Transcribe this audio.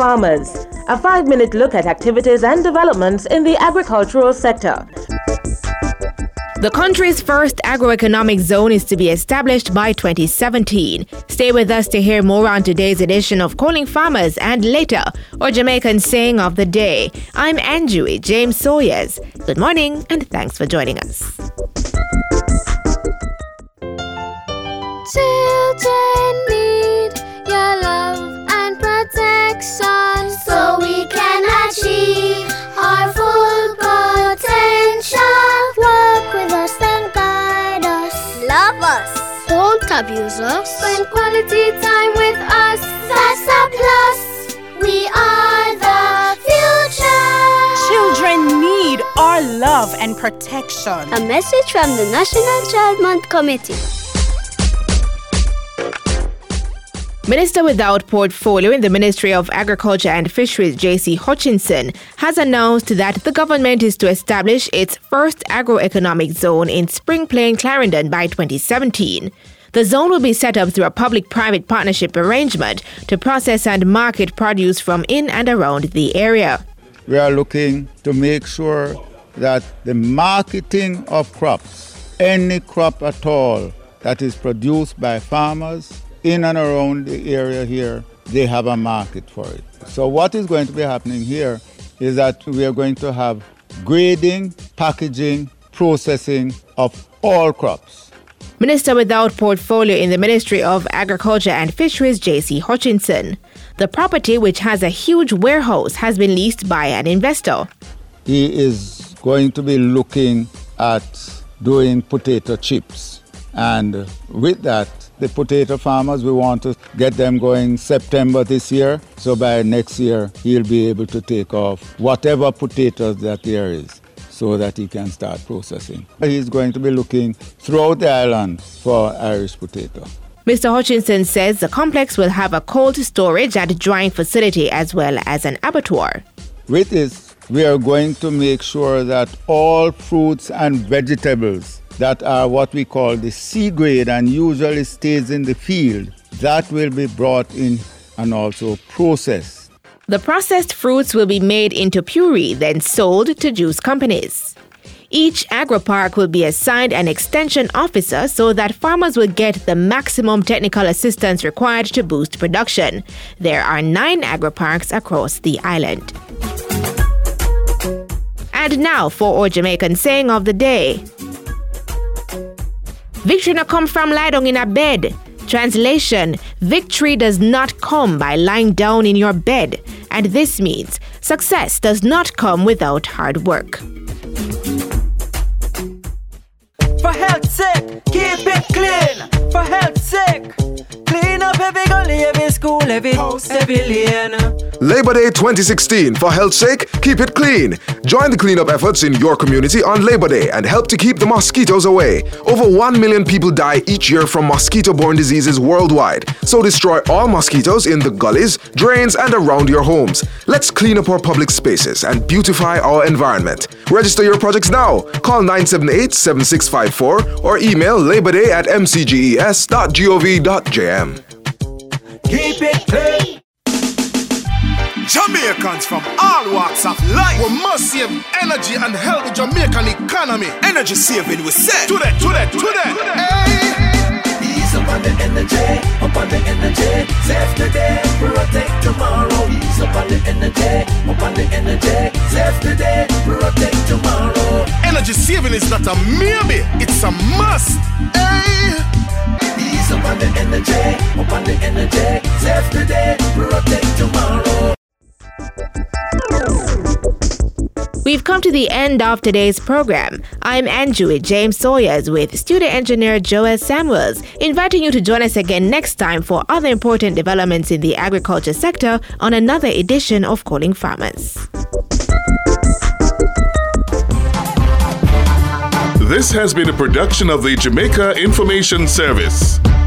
Farmers, a 5-minute look at activities and developments in the agricultural sector. The country's first agroeconomic zone is to be established by 2017. Stay with us to hear more on today's edition of Calling Farmers and later, our Jamaican saying of the day. I'm Anjui James Sawyers. Good morning and thanks for joining us. Children need your love and protection so we can achieve our full potential. Work with us and guide us. Love us. Don't abuse us. Spend quality time with us. That's a plus. We are the future. Children need our love and protection. A message from the National Child Month Committee. Minister without portfolio in the Ministry of Agriculture and Fisheries, J.C. Hutchinson, has announced that the government is to establish its first agroeconomic zone in Spring Plain, Clarendon by 2017. The zone will be set up through a public-private partnership arrangement to process and market produce from in and around the area. We are looking to make sure that the marketing of crops, any crop at all that is produced by farmers, in and around the area here, they have a market for it. So what is going to be happening here is that we are going to have grading, packaging, processing of all crops. Minister without portfolio in the Ministry of Agriculture and Fisheries, J.C. Hutchinson. The property, which has a huge warehouse, has been leased by an investor. He is going to be looking at doing potato chips. And with that, the potato farmers, we want to get them going September this year. So by next year, he'll be able to take off whatever potatoes that there is so that he can start processing. He's going to be looking throughout the island for Irish potato. Mr. Hutchinson says the complex will have a cold storage and drying facility as well as an abattoir. With this, we are going to make sure that all fruits and vegetables that are what we call the C grade and usually stays in the field, that will be brought in and also processed. The processed fruits will be made into puree, then sold to juice companies. Each agri-park will be assigned an extension officer so that farmers will get the maximum technical assistance required to boost production. There are 9 agri-parks across the island. And now for our Jamaican saying of the day. Victory no come from lie down in a bed. Translation, victory does not come by lying down in your bed. And this means success does not come without hard work. For health's sake, keep it clean. For health's sake, clean up every gully, every school, every house, every lane. Labor Day 2016. For health's sake, keep it clean. Join the cleanup efforts in your community on Labor Day and help to keep the mosquitoes away. Over 1 million people die each year from mosquito-borne diseases worldwide. So destroy all mosquitoes in the gullies, drains, and around your homes. Let's clean up our public spaces and beautify our environment. Register your projects now. Call 978-7654 or email laborday@mcges.gov.jm. Keep it clean. Jamaicans from all walks of life, we must save energy and help the Jamaican economy. Energy saving, we say. To that. Hey. Ease up on the energy, up on the energy. Save today, protect tomorrow. Ease up on the energy, up on the energy. Save today, protect tomorrow. Energy saving is not a maybe, it's a must. Hey. Ease up on the energy, up on the energy. Save today, protect tomorrow. We've come to the end of today's program. I'm Anjui James Sawyers with studio engineer Joel Samuels, inviting you to join us again next time for other important developments in the agriculture sector on another edition of Calling Farmers. This has been a production of the Jamaica Information Service.